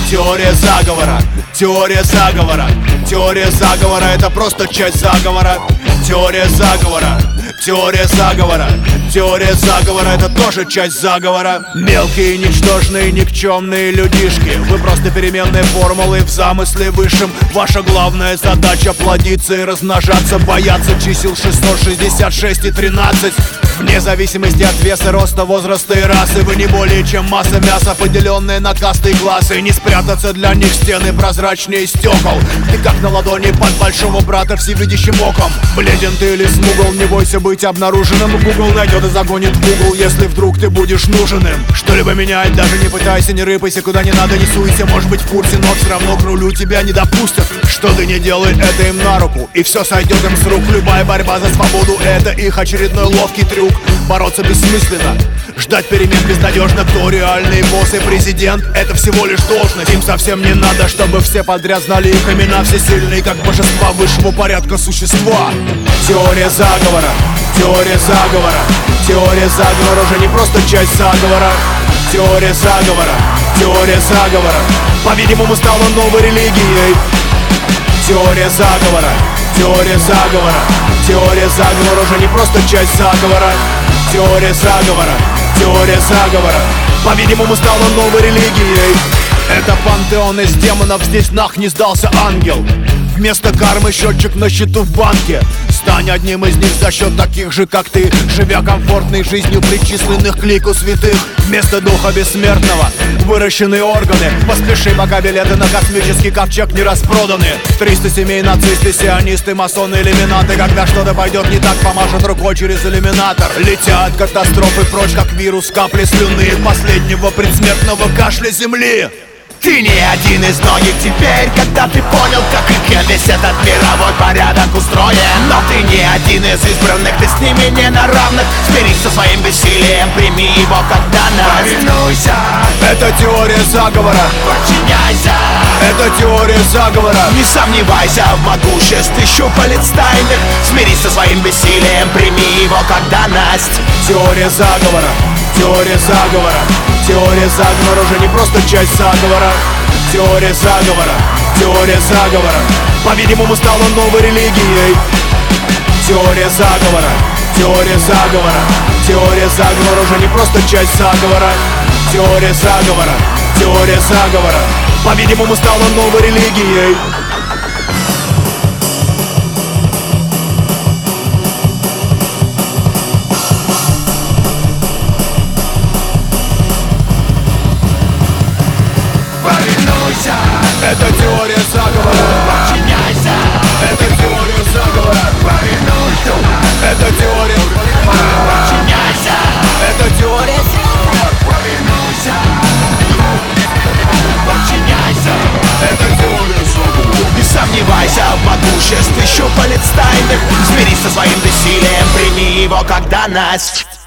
Теория заговора, теория заговора, теория заговора — это просто часть заговора. Теория заговора, теория заговора, теория заговора — это тоже часть заговора. Мелкие, ничтожные, никчемные людишки, вы просто переменные формулы в замысле высшем. Ваша главная задача — плодиться и размножаться, бояться чисел 666 и 13. Вне зависимости от веса, роста, возраста и расы, вы не более чем масса мяса, поделенная на касты и классы. Не спрятаться для них стены прозрачнее стекол. Ты как на ладони под большого брата всевидящим оком. Бледен ты или смугл, не бойся быть обнаруженным. Google найдет и загонит в угол, если вдруг ты будешь нужен им. Что-либо менять, даже не пытайся, не рыпайся, куда не надо не суйся. Может быть в курсе, но все равно к рулю тебя не допустят. Что ты не делай, это им на руку, и все сойдет им с рук. Любая борьба за свободу — это их очередной ловкий трюк. Бороться бессмысленно, ждать перемен безнадежно. Кто реальный босс и президент — это всего лишь должность. Им совсем не надо, чтобы все подряд знали их имена. Все сильные, как божества высшего порядка существа. Теория заговора, теория заговора, теория заговора уже не просто часть заговора. Теория заговора, теория заговора, по-видимому, стала новой религией. Теория заговора, теория заговора, теория заговора уже не просто часть заговора. Теория заговора, теория заговора, по-видимому, стала новой религией. Это пантеон из демонов, здесь нах не сдался ангел. Вместо кармы счетчик на счету в банке. Стань одним из них за счет таких же, как ты, живя комфортной жизнью причисленных к лику святых. Вместо духа бессмертного выращенные органы. Поспеши, пока билеты на космический ковчег не распроданы. 300 семей, нацисты, сионисты, масоны, иллюминаты. Когда что-то пойдет не так, помашут рукой через иллюминатор. Летят катастрофы прочь, как вирус, капли слюны последнего предсмертного кашля земли. Ты не один из многих теперь, когда ты понял, как весь этот мировой порядок устроен. Но ты не один из избранных, ты с ними не на равных. Смирись со своим бессилием, прими его как данность. Повинуйся, это теория заговора. Подчиняйся, это теория заговора. Не сомневайся в могуществе щупалец тайных. Смирись со своим бессилием, прими его как данность. Теория заговора, теория заговора, теория заговора уже не просто часть заговора. Теория заговора, теория заговора, по-видимому, стала новой религией. Теория заговора, теория заговора, теория заговора уже не просто часть заговора. Теория заговора, теория заговора, по-видимому, стала новой религией. Это теория заговора. Подчиняйся, Это теория заговора. повинуйся, Это теория. подчиняйся, Это теория. повинуйся, подчиняйся. Это теория заговора. Не сомневайся в могуществе щупалец тайных. Смирись со своим бессилием, прими его как данность.